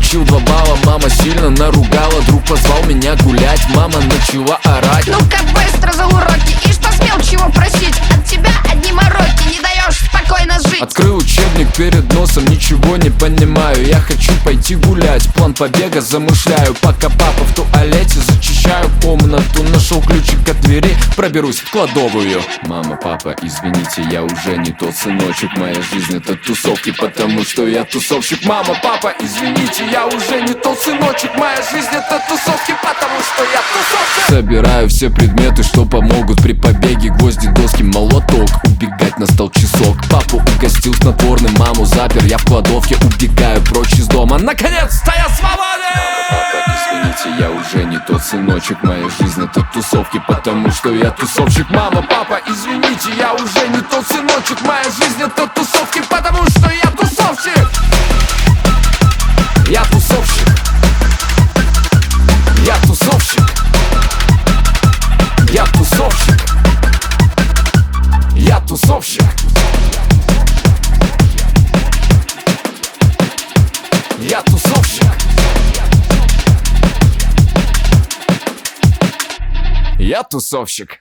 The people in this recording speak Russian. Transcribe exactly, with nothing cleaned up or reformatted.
получил два балла. Мама сильно наругала, друг позвал меня гулять. Мама начала орать: ну-ка быстро за уроки, и что смел чего просить? От тебя одни мороки, не даешь спокойно жить. Открыл учебник перед носом, ничего не понимаю. Я хочу пойти гулять, план побега замышляю. Пока папа в туалете, зачищаю комнату. Нашел ключик от двери, проберусь в кладовую. Мама, папа, извините, я уже не тот сыночек. Моя жизнь это тусовки, потому что я тусовщик. Мама, папа, извините, я уже не тот сыночек. Моя жизнь это тусовки, потому что я тусовщик. Собираю все предметы, что помогут при побеге. Гвозди, доски, молоток. Убегать настал часок. Папу угостил снотворным, маму запер. Я в кладовке убегаю прочь из дома. Наконец-то я свободен! Папа, извините, я уже не тот сыночек. Моя жизнь это тусовки, потому что я тусовщик. Мама, папа, извините, я уже не тот сыночек. Моя жизнь это тусовки, потому что я тусовщик. Я тусовщик. Я тусовщик. Я тусовщик. Я тусовщик. Я тусовщик. Я тусовщик.